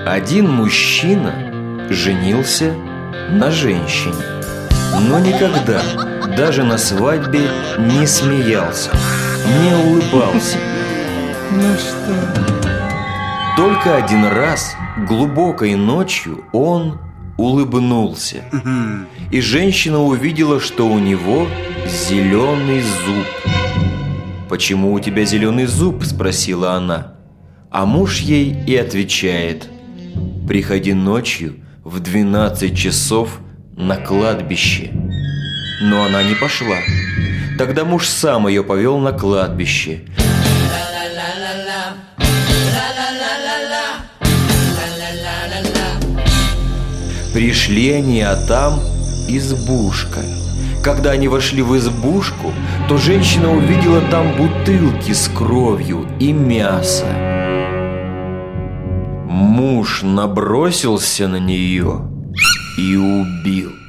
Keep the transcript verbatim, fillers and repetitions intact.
Один мужчина женился на женщине, но никогда, даже на свадьбе, не смеялся, не улыбался. Ну что? Только один раз, глубокой ночью, он улыбнулся. И женщина увидела, что у него зеленый зуб. «Почему у тебя зеленый зуб?» – спросила она. А муж ей и отвечает: «Приходи ночью в двенадцать часов на кладбище». Но она не пошла. Тогда муж сам ее повел на кладбище. Пришли они, а там избушка. Когда они вошли в избушку, то женщина увидела там бутылки с кровью и мясо. Муж набросился на нее и убил.